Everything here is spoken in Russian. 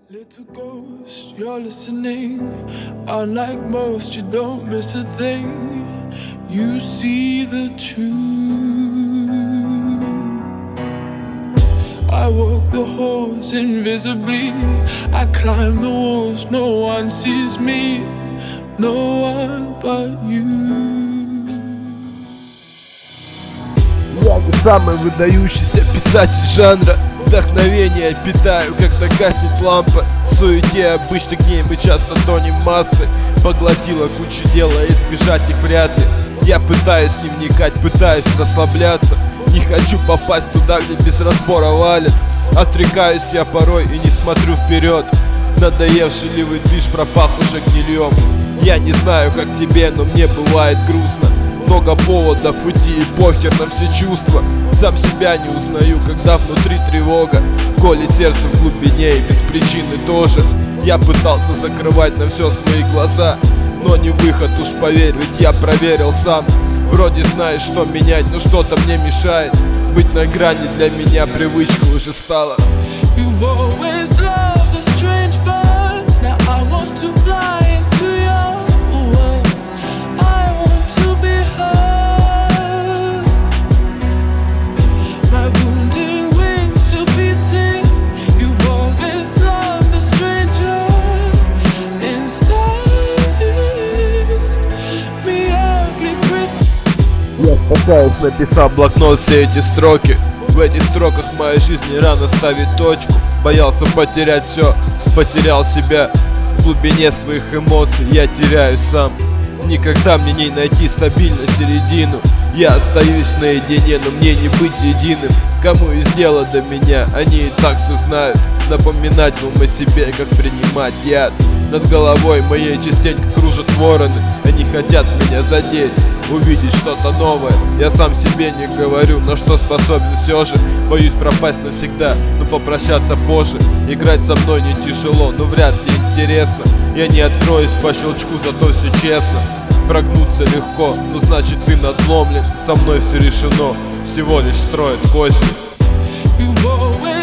Little ghost, you're listening. Unlike most, you don't miss a thing. You see the truth. I walk the halls invisibly. I climb the walls, no one sees me. No one but you. Я не самый выдающийся писатель жанра. Вдохновение питаю, когда гаснет лампа. В суете обычных дней мы часто тонем массы. Поглотила кучу дела, избежать их вряд ли. Я пытаюсь не вникать, пытаюсь расслабляться. Не хочу попасть туда, где без разбора валят. Отрекаюсь я порой и не смотрю вперед. Надоевший ливый движ пропах уже гнильем. Я не знаю, как тебе, но мне бывает грустно. Много поводов уйти и похер на все чувства. Сам себя не узнаю, когда внутри тревога. Колет сердце в глубине и без причины тоже. Я пытался закрывать на все свои глаза, но не выход, уж поверь, ведь я проверил сам. Вроде знаешь, что менять, но что-то мне мешает. Быть на грани для меня привычка уже стала. You've always loved the strange birds. Now I want to fly into your world. I want to be heard. My wounded wings still beating. You've always loved the stranger inside me, ugly pretty. Я спасаюсь, написав в блокнот все эти строки. В этих строках моя жизнь не рано ставить точку. Боялся потерять все, потерял себя. В глубине своих эмоций я теряюсь сам. Никогда мне не найти стабильно середину. Я остаюсь наедине, но мне не быть единым. Кому из дела до меня, они и так все знают. Напоминать вам о себе, как принимать яд. Над головой моей частенько кружат вороны. Они хотят меня задеть, увидеть что-то новое. Я сам себе не говорю, на что способен все же. Боюсь пропасть навсегда, но попрощаться позже. Играть со мной не тяжело, но вряд ли интересно. Я не откроюсь по щелчку, зато все честно. Прогнуться легко, но значит ты надломлен. Со мной все решено, всего лишь строят козни. You've always